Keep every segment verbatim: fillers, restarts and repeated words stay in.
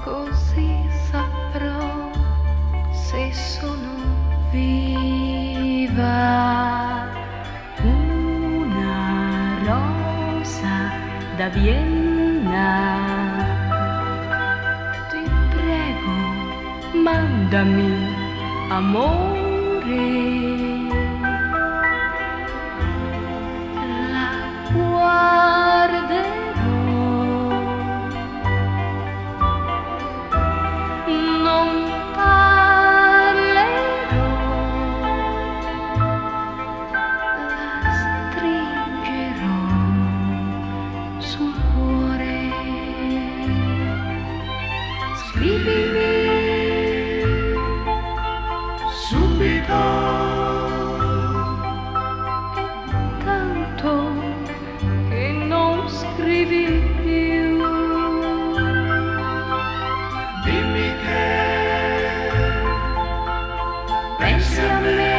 così saprò se sono viva. Una rosa da Vienna, ti prego, mandami amore. La guarderò, non parlerò, la stringerò sul cuore. Scrivimi subito, e tanto che non scrivi più, dimmi che pensi a me,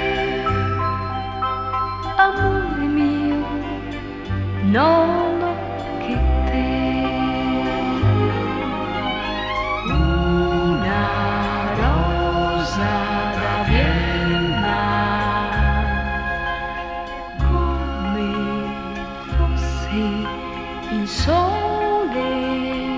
amore mio, non ho che te. Una rosa da Vienna, come fosse il sole.